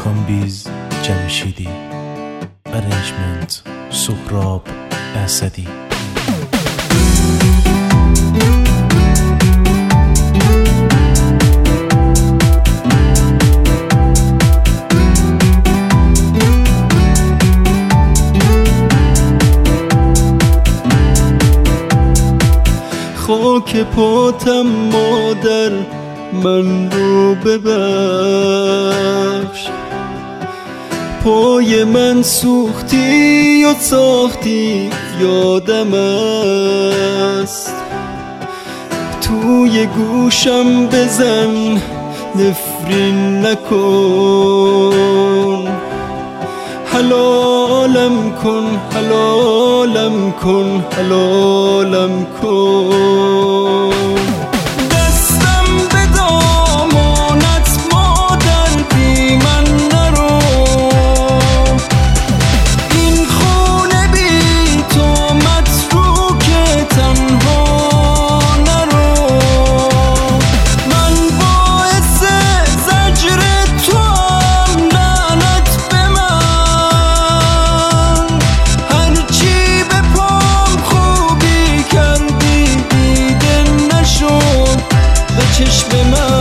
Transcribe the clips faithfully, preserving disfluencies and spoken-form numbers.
کامبیز جمشیدی. ارنجمنت سهراب اسدی. خاک پاتم مادر من رو ببخش، پای من سوختی و ساختی یادم است. توی گوشم بزن نفرین نکن، حلالم کن حلالم کن حلالم کن. دستم به دامانت مادر بی من نرو، این خونه بی تو متروکه تنها نرو. من باعث زجر تو هم لعنت به من، هرچی به پام خوبی کردی دیده نشد به چشم من.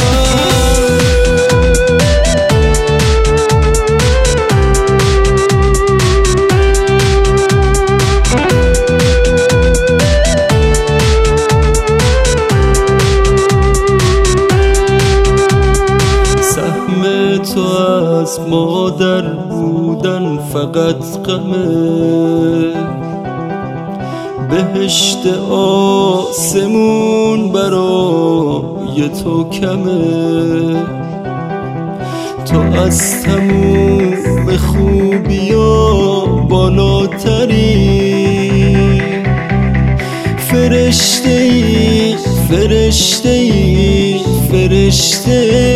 سهم تو از مادر بودن فقط غمه، بهشت آسمون برای تو کمه. تو از تموم خوبیا بالاتری، فرشته ای فرشته ای فرشته